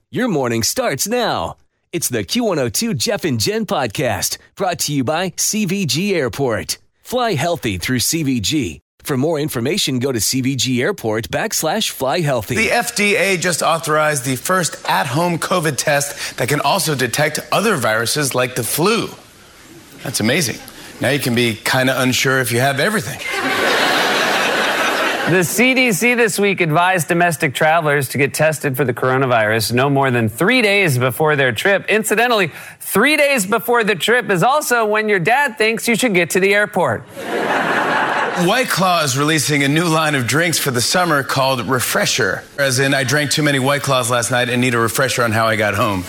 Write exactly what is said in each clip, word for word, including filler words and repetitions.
Your morning starts now. It's the Q one oh two Jeff and Jen podcast brought to you by C V G Airport. Fly healthy through C V G. For more information, go to C V G Airport backslash fly healthy. The F D A just authorized the first at-home COVID test that can also detect other viruses like the flu. That's amazing. Now you can be kind of unsure if you have everything. The C D C this week advised domestic travelers to get tested for the coronavirus no more than three days before their trip. Incidentally, three days before the trip is also when your dad thinks you should get to the airport. White Claw is releasing a new line of drinks for the summer called Refresher. As in, I drank too many White Claws last night and need a refresher on how I got home.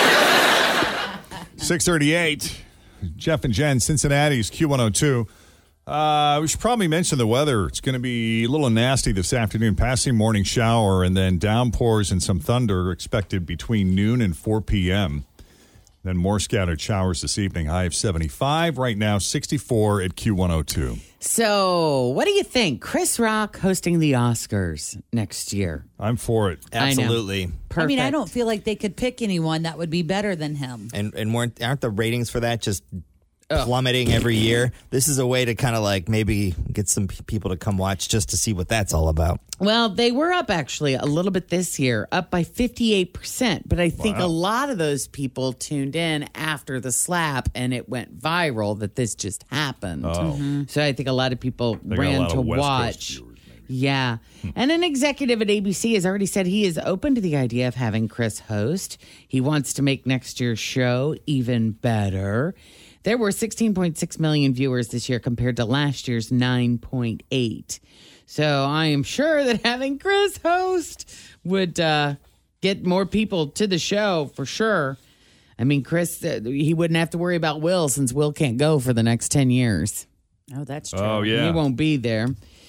six thirty-eight, Jeff and Jen, Cincinnati's Q one oh two. Uh, we should probably mention the weather. It's going to be a little nasty this afternoon. Passing morning shower and then downpours and some thunder expected between noon and four p.m. Then more scattered showers this evening. High of seventy-five. Right now, sixty-four at Q one oh two. So, what do you think? Chris Rock hosting the Oscars next year. I'm for it. Absolutely. Perfect. I mean, I don't feel like they could pick anyone that would be better than him. And and weren't, aren't the ratings for that just plummeting every year? This is a way to kind of like maybe get some p- people to come watch just to see what that's all about. Well, they were up actually a little bit this year, up by fifty-eight percent. But I think Wow. a lot of those people tuned in after the slap and it went viral that this just happened. Oh. So I think a lot of people They got a ran lot to of West Coast watch. viewers, maybe. Yeah. And an executive at A B C has already said he is open to the idea of having Chris host. He wants to make next year's show even better. There were sixteen point six million viewers this year compared to last year's nine point eight. So I am sure that having Chris host would uh, get more people to the show for sure. I mean, Chris, uh, he wouldn't have to worry about Will since Will can't go for the next ten years. Oh, that's true. Oh, yeah. He won't be there.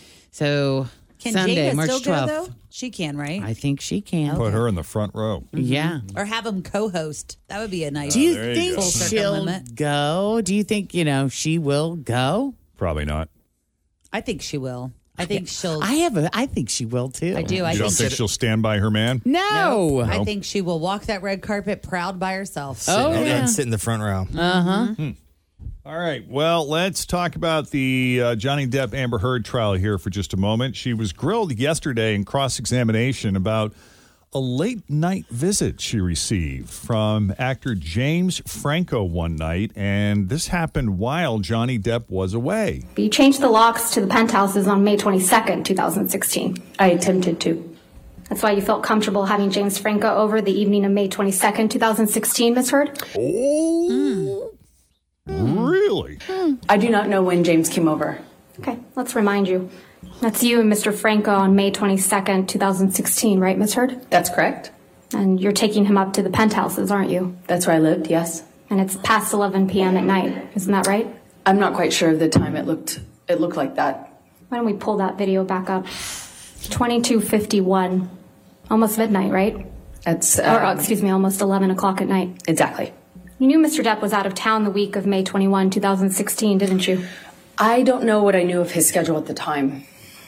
So Can Sunday, Jada March still twelfth. go, though? She can, right? I think she can. Put her in the front row. Yeah. Or have him co-host. That would be a nice Do you there you think go. Full circle she'll limit. go? Do you think, you know, she will go? Probably not. I think she will. I think she'll. I have a I think she will too. I do. I You don't think she- she'll stand by her man? No. I think she will walk that red carpet proud by herself. Oh, and, yeah. and sit in the front row. Uh-huh. All right. Well, let's talk about the uh, Johnny Depp Amber Heard trial here for just a moment. She was grilled yesterday in cross-examination about a late-night visit she received from actor James Franco one night, and this happened while Johnny Depp was away. You changed the locks to the penthouses on May twenty-second, twenty sixteen. I attempted to. That's why you felt comfortable having James Franco over the evening of May twenty-second, twenty sixteen, Miss Heard? Oh, really? I do not know when James came over. Okay, let's remind you. That's you and Mister Franco on May twenty-second, twenty sixteen, right, Miss Heard? That's correct. And you're taking him up to the penthouses, aren't you? That's where I lived, yes. And it's past eleven p.m. at night, isn't that right? I'm not quite sure of the time it looked it looked like that. Why don't we pull that video back up? twenty-two fifty-one. Almost midnight, right? That's Or, uh, um, excuse me, almost eleven o'clock at night. exactly. You knew Mister Depp was out of town the week of May twenty-first, twenty sixteen, didn't you? I don't know what I knew of his schedule at the time.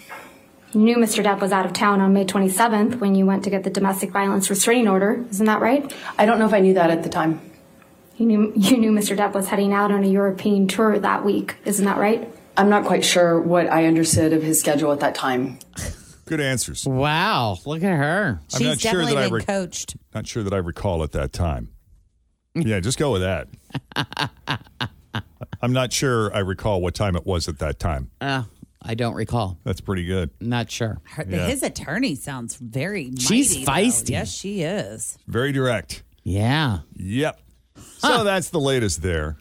You knew Mister Depp was out of town on May twenty-seventh when you went to get the domestic violence restraining order. Isn't that right? I don't know if I knew that at the time. You knew you knew Mister Depp was heading out on a European tour that week. Isn't that right? I'm not quite sure what I understood of his schedule at that time. Good answers. Wow, look at her. I'm She's not sure definitely that I been re- coached. Not sure that I recall at that time. Yeah, just go with that. I'm not sure I recall what time it was at that time. Uh, I don't recall. That's pretty good. Not sure. Her, Yeah. His attorney sounds very She's mighty, though. feisty. Yes, she is. Very direct. Yeah. Yep. So that's the latest there.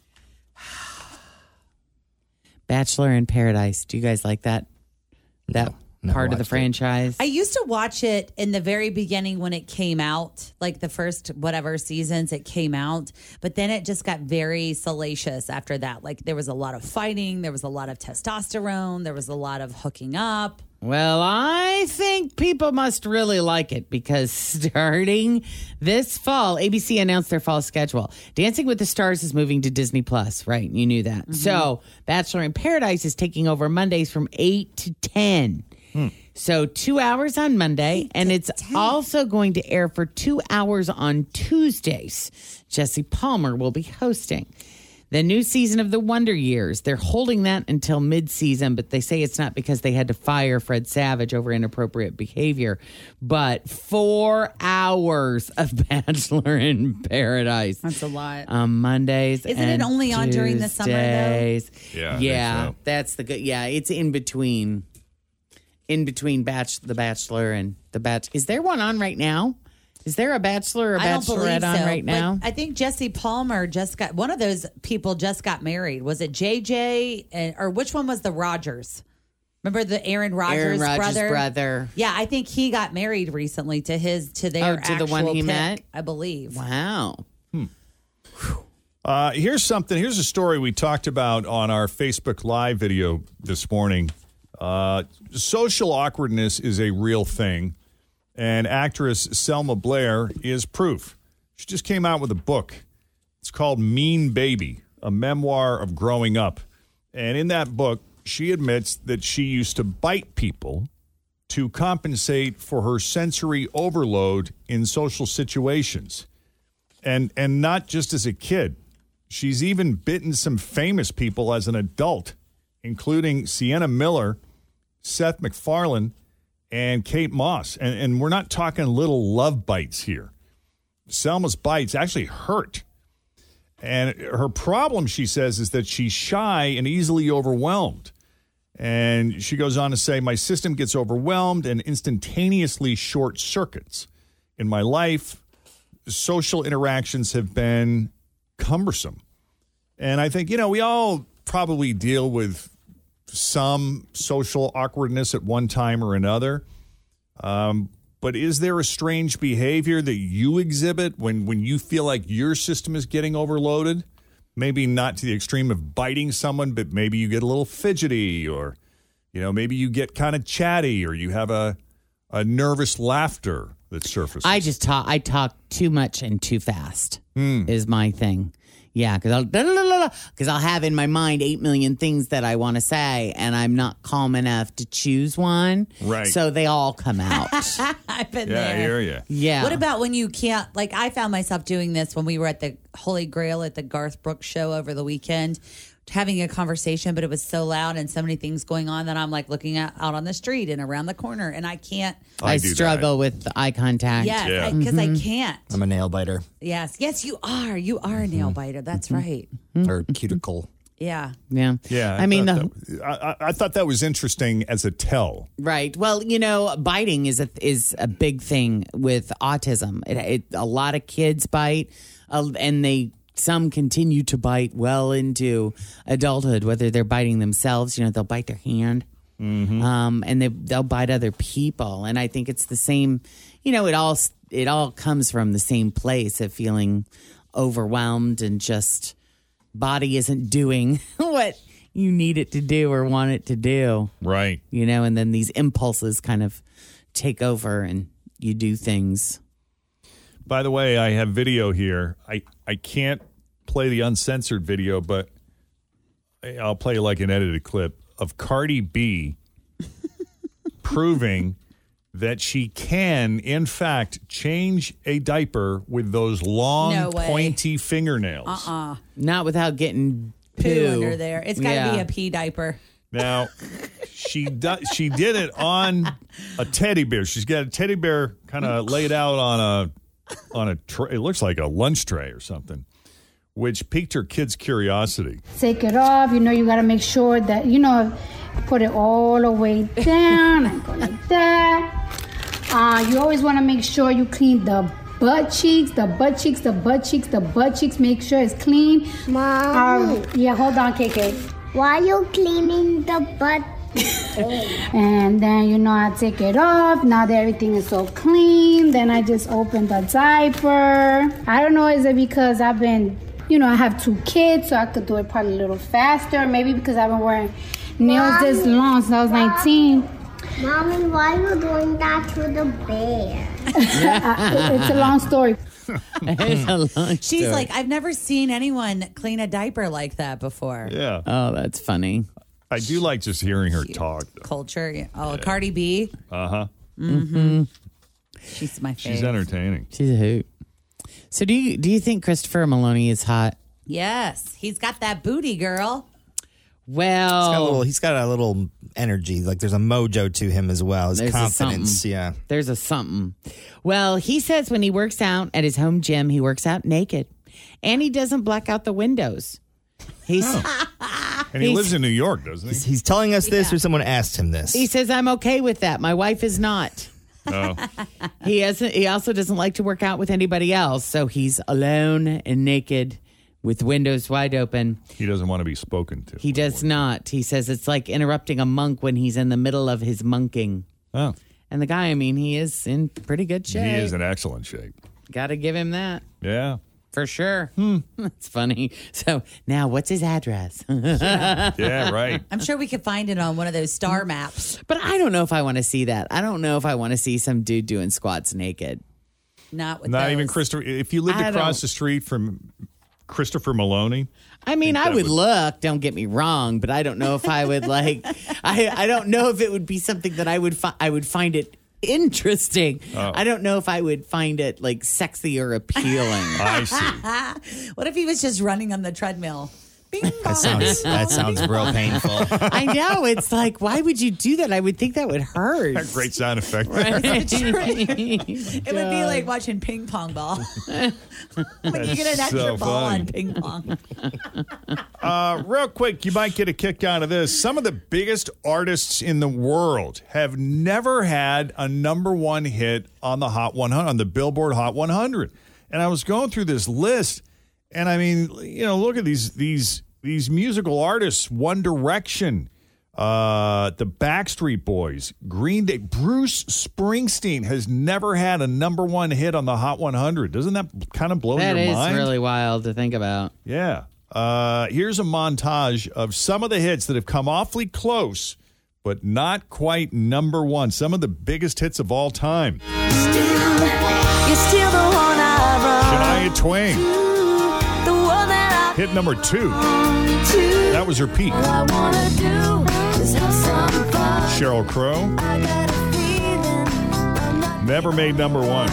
Bachelor in Paradise. Do you guys like that? That never part of the watched it. franchise? I used to watch it in the very beginning when it came out, like the first whatever seasons it came out. But then it just got very salacious after that. Like there was a lot of fighting, there was a lot of testosterone, there was a lot of hooking up. Well, I think people must really like it because starting this fall, A B C announced their fall schedule. Dancing with the Stars is moving to Disney Plus, right? You knew that. So Bachelor in Paradise is taking over Mondays from eight to ten. So two hours on Monday, and it's also going to air for two hours on Tuesdays. Jesse Palmer will be hosting. The new season of The Wonder Years, they're holding that until mid-season, but they say it's not because they had to fire Fred Savage over inappropriate behavior, but four hours of Bachelor in Paradise. That's a lot. On Mondays Isn't and it only on during the summer, though? Tuesdays. Yeah, I Yeah, think so. that's the good. Yeah, it's in between. In between batch, The Bachelor and The Batch. Is there one on right now? Is there a Bachelor or I don't believe Bachelorette on so, right but now? I think Jesse Palmer just got, one of those people just got married. Was it J J? And, or which one was the Rogers? Remember the Aaron Rodgers, Aaron Rodgers' brother? brother. Yeah, I think he got married recently to his, to their Oh, to the one actual he pick, met? I believe. Wow. Uh, here's something. Here's a story we talked about on our Facebook Live video this morning. Uh, social awkwardness is a real thing, and actress Selma Blair is proof. She just came out with a book. It's called Mean Baby, a memoir of growing up. And in that book, she admits that she used to bite people to compensate for her sensory overload in social situations. And and not just as a kid. She's even bitten some famous people as an adult, including Sienna Miller, Seth MacFarlane, and Kate Moss. And, and we're not talking little love bites here. Selma's bites actually hurt. And her problem, she says, is that she's shy and easily overwhelmed. And she goes on to say, my system gets overwhelmed and instantaneously short circuits. In my life, social interactions have been cumbersome. And I think, you know, we all probably deal with some social awkwardness at one time or another. Um, but is there a strange behavior that you exhibit when, when you feel like your system is getting overloaded? Maybe not to the extreme of biting someone, but maybe you get a little fidgety, or, you know, maybe you get kind of chatty, or you have a, a nervous laughter that surfaces. I just talk. I talk too much and too fast. Is my thing. Yeah, because I'll because I'll have in my mind eight million things that I want to say, and I'm not calm enough to choose one. Right. So they all come out. I've been Yeah, I there. hear you. Yeah. What about when you can't, like I found myself doing this when we were at the Holy Grail at the Garth Brooks show over the weekend, having a conversation, but it was so loud and so many things going on that I'm like looking at, out on the street and around the corner, and I can't. I, I do struggle with eye contact. Yes, Yeah. because I, can't. I'm a nail biter Yes, yes, you are. You are a nail biter. That's right. or cuticle. Yeah. Yeah. Yeah. I, mean, thought the, that- I, I- I thought that was interesting as a tell. right. Well, you know, biting is a is a big thing with autism. It, it a lot of kids bite, uh, and they. Some continue to bite well into adulthood, whether they're biting themselves, you know, they'll bite their hand, um, and they, they'll bite other people. And I think it's the same, you know, it all it all comes from the same place of feeling overwhelmed and just body isn't doing what you need it to do or want it to do, Right. you know, and then these impulses kind of take over and you do things. By the way, I have video here. I, I can't play the uncensored video, but I'll play like an edited clip of Cardi B proving that she can, in fact, change a diaper with those long, No way. pointy fingernails. Uh-uh. Not without getting Poo, poo, under there. It's got to Yeah. be a pee diaper. Now, she do, she did it on a teddy bear. She's got a teddy bear kind of laid out on a on a tray. It looks like a lunch tray or something, which piqued her kid's curiosity. Take it off. You know, you got to make sure that, you know, put it all the way down and go like that. Uh, you always want to make sure you clean the butt cheeks, the butt cheeks, the butt cheeks, the butt cheeks. Make sure it's clean. Mom. Uh, yeah, hold on, K K. Why are you cleaning the butt? And then, you know, I take it off. Now that everything is so clean, then I just open the diaper. I don't know, is it because I've been, you know, I have two kids, so I could do it probably a little faster. Maybe because I've been wearing nails Mommy. this long since I was nineteen. Mommy, why are you doing that to the bear? Uh, it's a long story. It's a long She's story. like, I've never seen anyone clean a diaper like that before. Yeah. Oh, that's funny. I do like just hearing her talk. Though. Culture. Yeah. Oh, yeah. Cardi B. Uh-huh. Mm-hmm. She's my favorite. She's entertaining. She's a hoot. So do you do you think Christopher Maloney is hot? Yes. He's got that booty, girl. Well, he's got a little, he's got a little energy. Like there's a mojo to him as well. His there's confidence. A yeah. There's a something. Well, he says when he works out at his home gym, he works out naked. And he doesn't black out the windows. He's oh. And he he's, lives in New York, doesn't he? He's, he's telling us this, yeah. or someone asked him this. He says, I'm okay with that. My wife is not. Oh. he hasn't. He also doesn't like to work out with anybody else. So he's alone and naked with windows wide open. He doesn't want to be spoken to. He does not. He says it's like interrupting a monk when he's in the middle of his monking. Oh. And the guy, I mean, he is in pretty good shape. He is in excellent shape. Got to give him that. Yeah. For sure. Hmm. That's funny. So now what's his address? yeah. yeah, right. I'm sure we could find it on one of those star maps. But I don't know if I want to see that. I don't know if I want to see some dude doing squats naked. Not with Not those. even Christopher. If you lived I across don't. the street from Christopher Maloney. I mean, I, I would, would look, don't get me wrong, but I don't know if I would like, I, I don't know if it would be something that I would, fi- I would find it interesting. Oh. I don't know if I would find it like sexy or appealing. I see. What if he was just running on the treadmill? Bing, that sounds that sounds real painful. I know. It's like, why would you do that? I would think that would hurt. That great sound effect. Right? It would be like watching ping pong ball. When you get an extra so ball funny. on ping pong. uh, real quick, you might get a kick out of this. Some of the biggest artists in the world have never had a number one hit on the Hot one hundred, on the Billboard Hot one hundred. And I was going through this list. And I mean, you know, look at these these these musical artists: One Direction, uh, the Backstreet Boys, Green Day. Bruce Springsteen has never had a number one hit on the Hot one hundred. Doesn't that kind of blow that your is mind? That is really wild to think about. Yeah. Uh, here's a montage of some of the hits that have come awfully close, but not quite number one. Some of the biggest hits of all time. Still, you're still the one I run. Shania Twain. Hit number two. That was her peak. Sheryl Crow. Never made number one.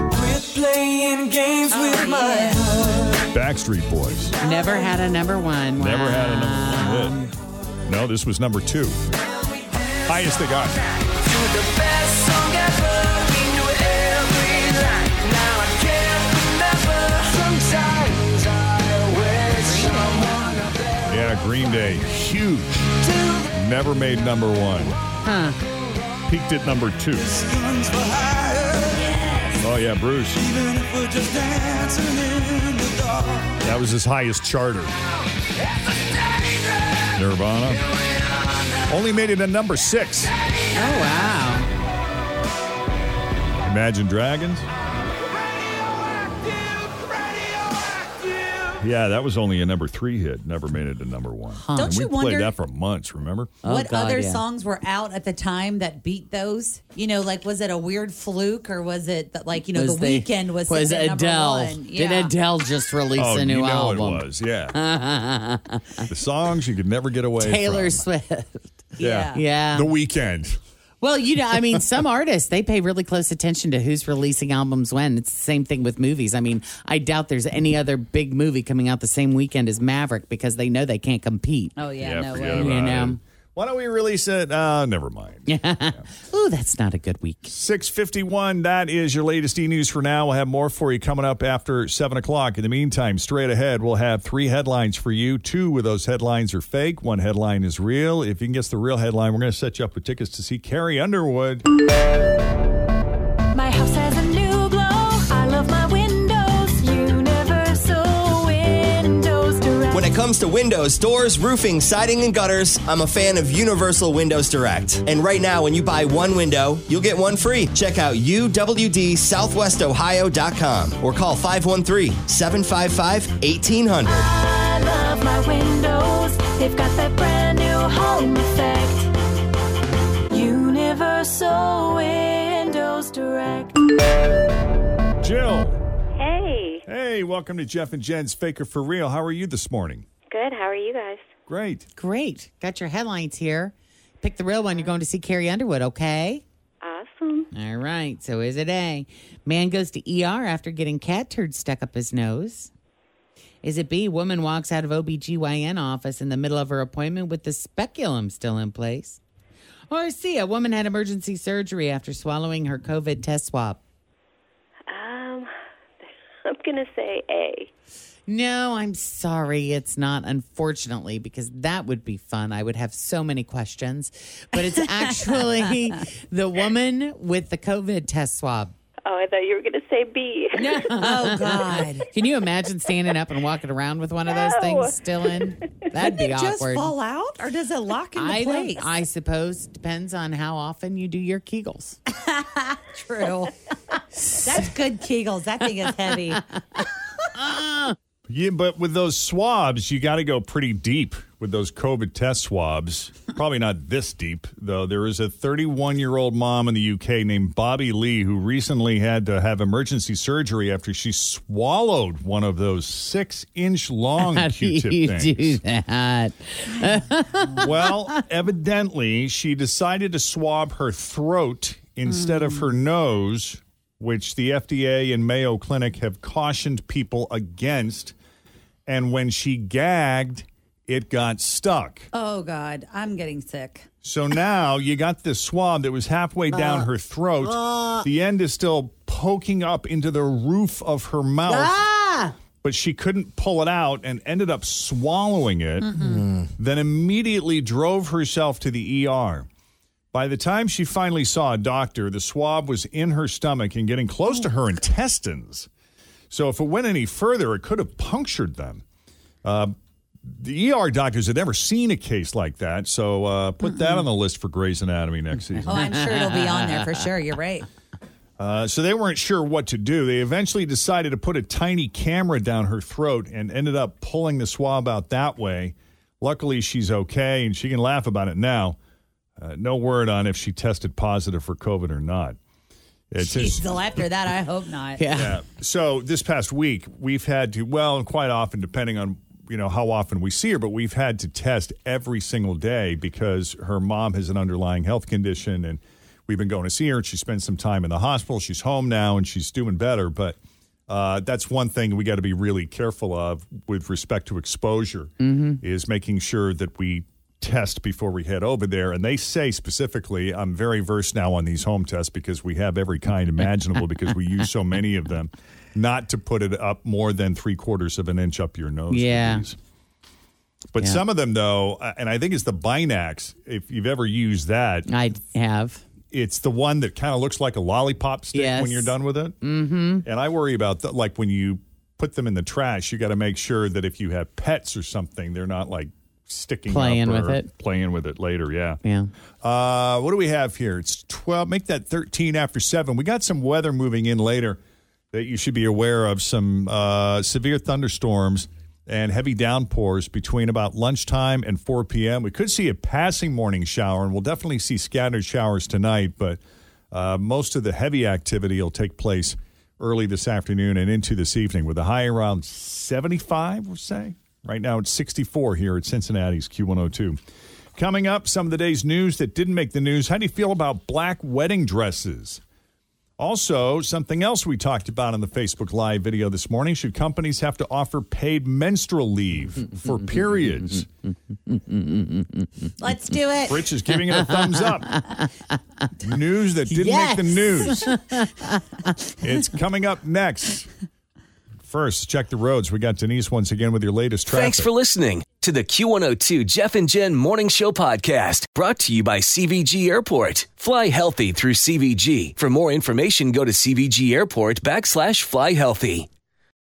Backstreet Boys. Never had a number one. Wow. Never had a number one hit. No, this was number two. Highest they got. The best song ever. Yeah, Green Day, huge. Never made number one. Huh. Peaked at number two. Oh, yeah, Bruce. That was his highest charter. Nirvana. Only made it at number six. Oh, wow. Imagine Dragons. Yeah, that was only a number three hit. Never made it a number one. Huh. Don't and you we wonder played that for months, remember? What oh, God, other yeah. songs were out at the time that beat those? You know, like, was it a weird fluke or was it that, like, you know, was The they, Weeknd was, was at Adele. number one? Yeah. Did Adele just release oh, a new you know album? It was, yeah. The songs you could never get away Taylor from. Swift. Yeah. Yeah. The Weeknd. Well, you know, I mean, some artists, they pay really close attention to who's releasing albums when. It's the same thing with movies. I mean, I doubt there's any other big movie coming out the same weekend as Maverick because they know they can't compete. Oh, yeah, yeah no forget way. about You know? it. Why don't we release it? Uh, never mind. Yeah. yeah. Ooh, that's not a good week. six fifty-one, that is your latest e-news for now. We'll have more for you coming up after seven o'clock. In the meantime, straight ahead, we'll have three headlines for you. Two of those headlines are fake. One headline is real. If you can guess the real headline, we're going to set you up with tickets to see Carrie Underwood. My house has a new glow. I love my windows. Universal Windows Direct. When it comes to windows, doors, roofing, siding, and gutters, I'm a fan of Universal Windows Direct. And right now, when you buy one window, you'll get one free. Check out U W D Southwest Ohio dot com or call five one three, seven five five, one eight zero zero. I love my windows. They've got that brand new home effect. Universal Windows Direct. Jill. Hey. Hey, welcome to Jeff and Jen's Faker for Real. How are you this morning? Good. How are you guys? Great. Great. Got your headlines here. Pick the real one. You're going to see Carrie Underwood, okay? Awesome. All right. So is it A? Man goes to E R after getting cat turd stuck up his nose. Is it B? Woman walks out of O B G Y N office in the middle of her appointment with the speculum still in place. Or C? A woman had emergency surgery after swallowing her COVID test swab. Um, I'm going to say A. No, I'm sorry. It's not, unfortunately, because that would be fun. I would have so many questions. But it's actually the woman with the COVID test swab. Oh, I thought you were going to say B. No. Oh, God. Can you imagine standing up and walking around with one of those No. things still in? That'd be Does it awkward. just fall out, or does it lock into I don't- place? I suppose depends on how often you do your Kegels. True. That's good Kegels. That thing is heavy. Yeah, but with those swabs, you got to go pretty deep with those COVID test swabs. Probably not this deep, though. There is a thirty-one-year-old mom in the U K named Bobby Lee who recently had to have emergency surgery after she swallowed one of those six-inch long How do Q-tip you things. do that? Well, evidently, she decided to swab her throat instead of her nose, which the F D A and Mayo Clinic have cautioned people against. And when she gagged, it got stuck. Oh, God. I'm getting sick. So now you got this swab that was halfway down Uh, her throat. uh. The end is still poking up into the roof of her mouth. Ah! But she couldn't pull it out and ended up swallowing it, Mhm. then immediately drove herself to the E R. By the time she finally saw a doctor, the swab was in her stomach and getting close to her intestines. So if it went any further, it could have punctured them. Uh, the E R doctors had never seen a case like that, so uh, put that on the list for Grey's Anatomy next season. Oh, I'm sure it'll be on there for sure. You're right. Uh, so they weren't sure what to do. They eventually decided to put a tiny camera down her throat and ended up pulling the swab out that way. Luckily, she's okay, and she can laugh about it now. Uh, no word on if she tested positive for COVID or not. It's just- Still after that, I hope not. yeah. So this past week, we've had to, well, and quite often, depending on, you know, how often we see her, but we've had to test every single day because her mom has an underlying health condition, and we've been going to see her, and she spent some time in the hospital. She's home now, and she's doing better, but uh, that's one thing we got to be really careful of with respect to exposure, Mhm. is making sure that we test before we head over there. And they say specifically, I'm very versed now on these home tests because we have every kind imaginable because we use so many of them, not to put it up more than three quarters of an inch up your nose. Yeah. please. But Yeah. some of them, though, uh, and I think it's the Binax, if you've ever used that. I have. It's the one that kind of looks like a lollipop stick Yes. when you're done with it. Mm-hmm. And I worry about, the, like, when you put them in the trash, you got to make sure that if you have pets or something, they're not, like, sticking Playing up with or it. Playing with it later, yeah. Yeah. Uh, what do we have here? It's twelve. Make that thirteen after seven. We got some weather moving in later that you should be aware of. Some uh, severe thunderstorms and heavy downpours between about lunchtime and four p.m. We could see a passing morning shower, and we'll definitely see scattered showers tonight, but uh, most of the heavy activity will take place early this afternoon and into this evening with a high around seventy-five, we'll say. Right now it's sixty-four here at Cincinnati's Q one oh two. Coming up, some of the day's news that didn't make the news. How do you feel about black wedding dresses? Also, something else we talked about on the Facebook Live video this morning. Should companies have to offer paid menstrual leave for periods? Let's do it. Rich is giving it a thumbs up. News that didn't Yes. make the news. It's coming up next. First, check the roads. We got Denise once again with your latest traffic. Thanks for listening to the Q one oh two Jeff and Jen Morning Show podcast, brought to you by C V G Airport. Fly healthy through C V G. For more information, go to C V G Airport backslash fly healthy.